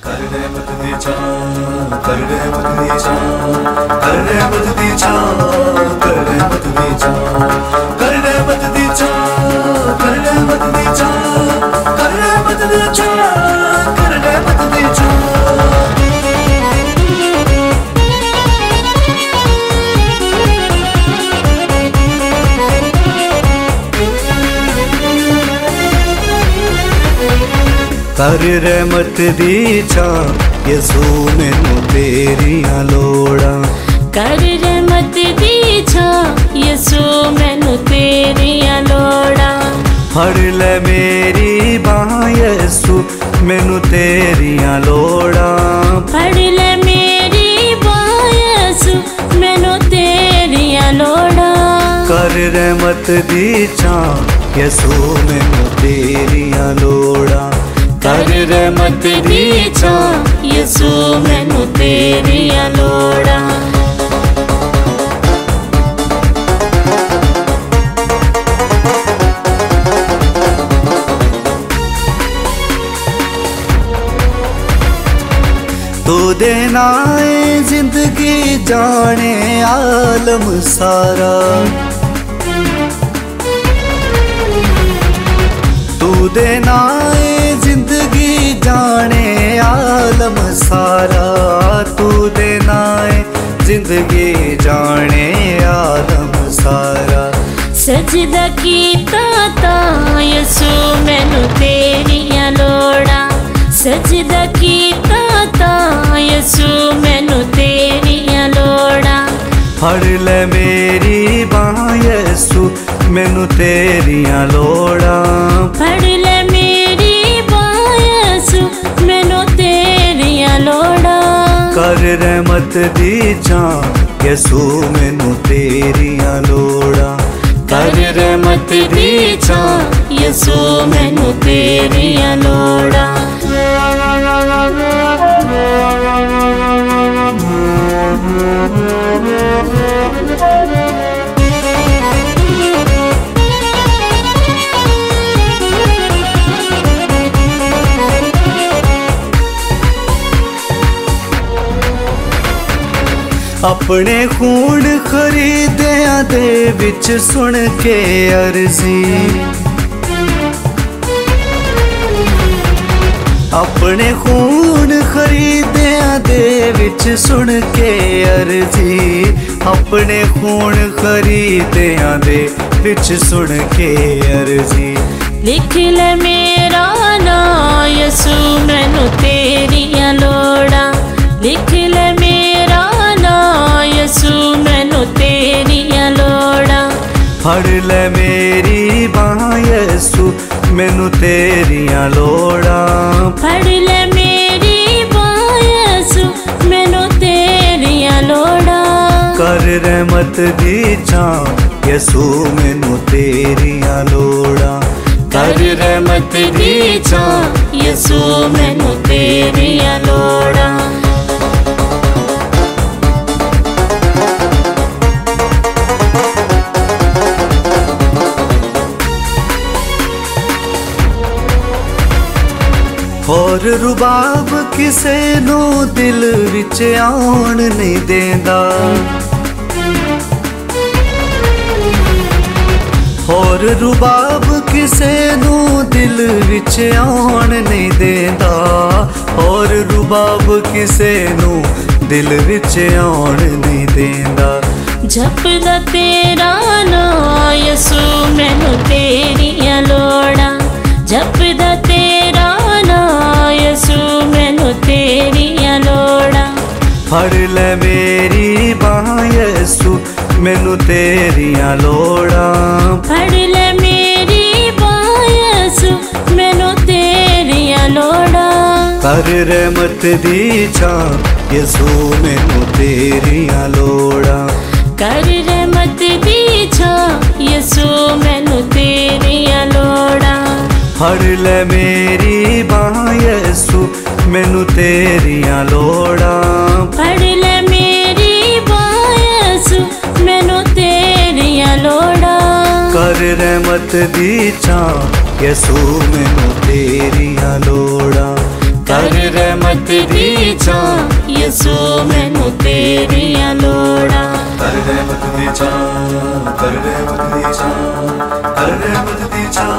कर रहमत दी छां, कर रहमत दी छां, कर रहमत दी छां, कर रहमत दी छां, कर रहमत दी छां, कर रहमत दी छां, कर रहमत दी छां, कर रहमत दी छां। कर रहमत दी छां यसू मैनू तेरियां लोड़ां, कर रहमत दी छां यसू मैनू तेरियां लोड़ां। फड़ ले मेरी बांह यसू मैनू तेरियां लोड़ां, फड़ ले मेरी बांह यसू मैनू तेरियां लोड़ां। कर रहमत दी छां यसू मैनू तेरियां लोड़ां, कर रहमत दी छां यसू मैनू तेरियां लोड़ां। तू दे नाए जिंदगी जाने आलम सारा, तू दे नाए जिंदगी जाने आलम सारा, तू दे नाए जिंदगी जाने आलम सारा। सजदा कीता तां यसू मैनू तेरियां लोड़ां, सजदा कीता तां यसू मैनू तेरियां लोड़ां। फड़ ले मेरी बांह यसू मैनू तेरियां लोड़ां, फड़ ले मेरी बांह यसू मैनू तेरियां लोड़ां। कर रहमत दी छां यसू मैनू तेरियां लोड़ां, कर रहमत दी छां यसू मैनू तेरियां लोड़ां। अपने खून खरीदियां दे विच सुन के अर्जी, अपने खून खरीदियां दे विच सुन के अर्जी, अपने खून खरीदियां दे विच सुन के अर्जी। लिख ले मेरा नां यसू मैनू तेरियां लोड़ां, लिख ले मेरा नां यसू मैनू तेरियां लोड़ां। फड़ ले मेरी बांह यसू मैनू तेरियां लोड़ां, फड़ ले मेरी बांह यसू मैनू तेरियां लोड़ां। कर रहमत दी छां यसू मैनू तेरियां लोड़ां, कर रहमत दी छां यसू मैनू तेरियां लोड़ां। और रुबाब किसे नू दिल विच आउण नहीं देंदा, और रुबाब किसे नू दिल विच आउण नहीं देंदा, और रुबाब किसे नू दिल विच आउण नहीं देंदा। जपदा तेरा नां यसू मैनू तेरियां लोड़ां, जपदा तेरा नां यसू मैनू तेरियां लोड़ां। फड़ ले मेरी बांह यसू मैनू तेरियां लोड़ां, फड़ ले मेरी बांह यसू मैनू तेरियां लोड़ां। कर रहमत दी छां यसू मैनू तेरियां लोड़ां, कर रहमत दी छां यसू मैनू तेरियां लोड़ां। फड़ ले मेरी बांह यसू मैनू तेरियां लोड़ां, फड़ ले मेरी बांह यसू मैनू तेरियां लोड़ां। कर रहमत दी छां यसू मैनू तेरियां लोड़ां, कर रहमत रहमत दी छां यसू मैनू तेरियां लोड़ां कर रहमत दी छां कर रहमत दी छां कर रहमत दी छां